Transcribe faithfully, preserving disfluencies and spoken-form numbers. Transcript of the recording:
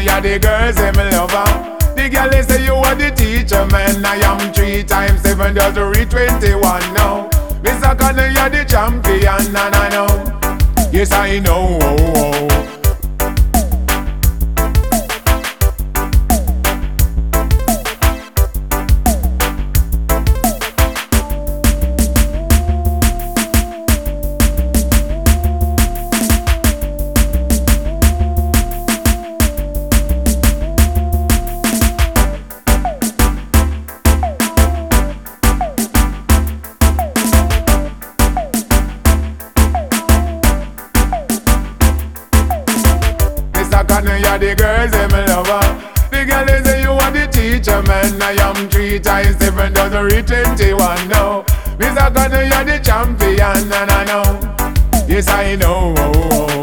you're the girls, them lover. The girl they say you are the teacher, man. I am three times seven, just to reach twenty-one now. Mister Connor, you're the champion, and I know. Yes, I know. Oh, oh. Connor, you're the girls, them lover. The girl they say you are the teacher, man. I am three times seven, doesn't reach twenty-one now. Mister Connor, you're the champion, and I know. Yes, I know.